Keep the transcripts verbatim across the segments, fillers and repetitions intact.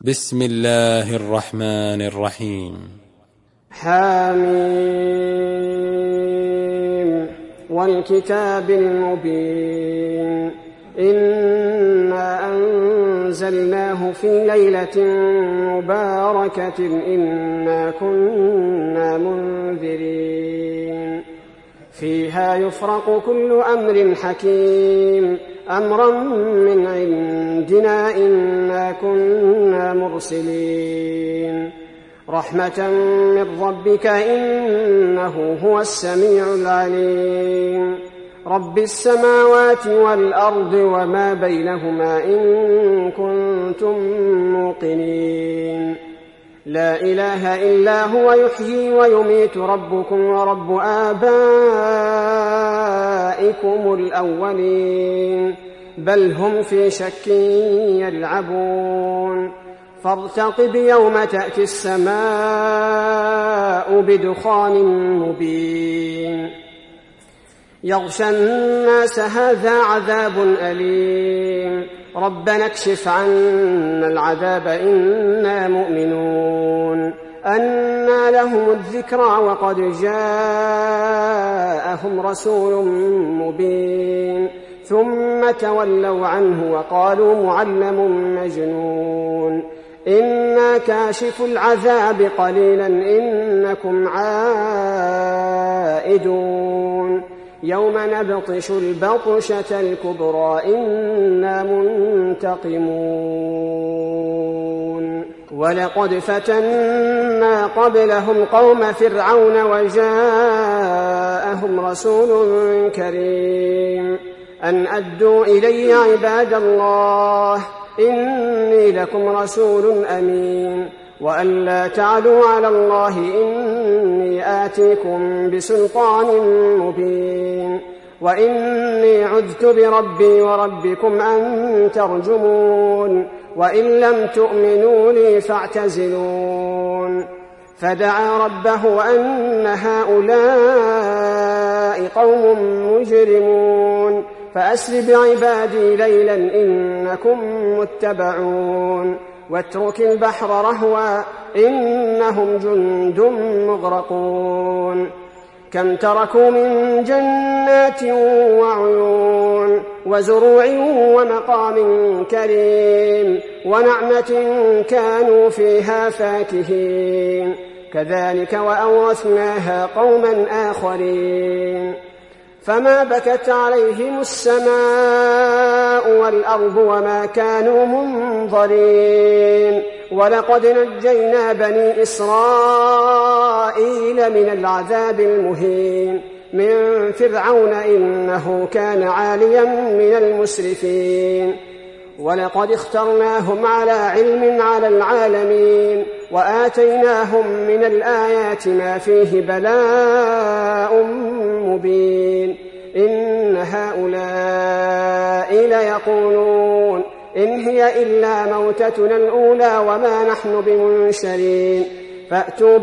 بسم الله الرحمن الرحيم. حميم والكتاب المبين إنا أنزلناه في ليلة مباركة إنا كنا منذرين فيها يفرق كل أمر حكيم أمرا من عندنا إنا كنا مرسلين رحمة من ربك إنه هو السميع العليم رب السماوات والأرض وما بينهما إن كنتم موقنين لا إله إلا هو يحيي ويميت ربكم ورب آبائكم الأولين بل هم في شك يلعبون فارتقب يوم تأتي السماء بدخان مبين يغشى الناس هذا عذاب أليم ربنا اكشف عنا العذاب إنا مؤمنون أنى لهم الذكرى وقد جاءهم رسول مبين ثم تولوا عنه وقالوا معلم مجنون إنا كاشف العذاب قليلا إنكم عائدون يوم نبطش البطشة الكبرى إنا منتقمون ولقد فتنا قبلهم قوم فرعون وجاءهم رسول كريم أن أدوا إلي عباد الله إني لكم رسول أمين وأن لا تعلوا على الله إني آتيكم بسلطان مبين وإني عذت بربي وربكم أن ترجمون وإن لم تؤمنوا لي فاعتزلون فدعا ربه أن هؤلاء قوم مجرمون فأسر بعبادي ليلا إنكم متبعون واترك البحر رهوا إنهم جند مغرقون كم تركوا من جنات وعيون وزروع ومقام كريم ونعمة كانوا فيها فاكهين كذلك وأورثناها قوما آخرين فما بكت عليهم السماء والأرض وما كانوا منظرين ولقد نجينا بني إسرائيل من العذاب المهين من فرعون إنه كان عاليا من المسرفين ولقد اخترناهم على علم على العالمين وآتيناهم من الآيات ما فيه بلاء مبين إن هؤلاء ليقولون إن هي إلا موتتنا الأولى وما نحن بمنشرين فأتوا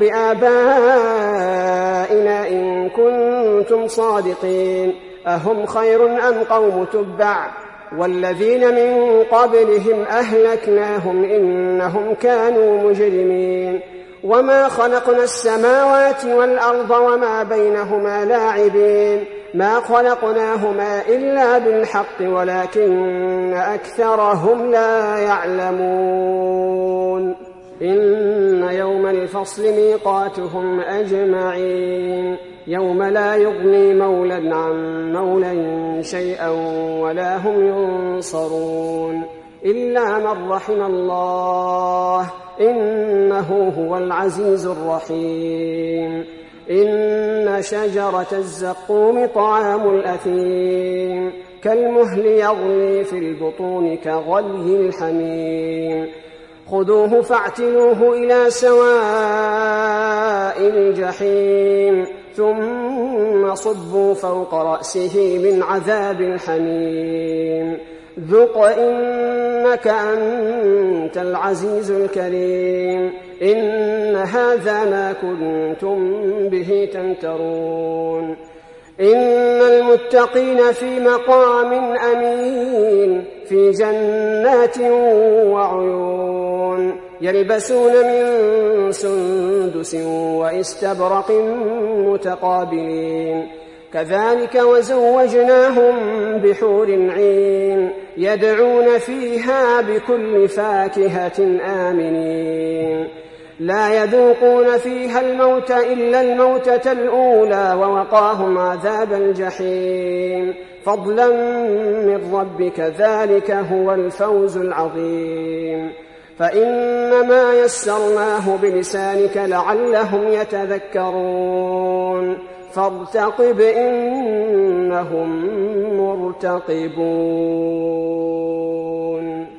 بآبائنا إن كنتم صادقين أهم خير أم قوم تبع والذين من قبلهم أهلكناهم إنهم كانوا مجرمين وما خلقنا السماوات والأرض وما بينهما لاعبين ما خلقناهما إلا بالحق ولكن أكثرهم لا يعلمون إن يوم الفصل ميقاتهم أجمعين يوم لا يغني مولى عن مولى شيئا ولا هم ينصرون إلا من رحم الله إنه هو العزيز الرحيم إن شجرة الزقوم طعام الأثيم كالمهل يغلي في البطون كغلي الحميم خذوه فاعتلوه إلى سواء الجحيم ثم صبوا فوق رأسه من عذاب الحميم ذق إنك أنت العزيز الكريم إن هذا ما كنتم به تمترون إن المتقين في مقام أمين في جنات وعيون يلبسون من سندس وإستبرق متقابلين كذلك وزوجناهم بحور عين يدعون فيها بكل فاكهة آمنين لا يذوقون فيها الموت إلا الموتة الأولى ووقاهم عذاب الجحيم فضلا من ربك ذلك هو الفوز العظيم فإنما يسرناه بلسانك لعلهم يتذكرون فارتقب إنهم مرتقبون.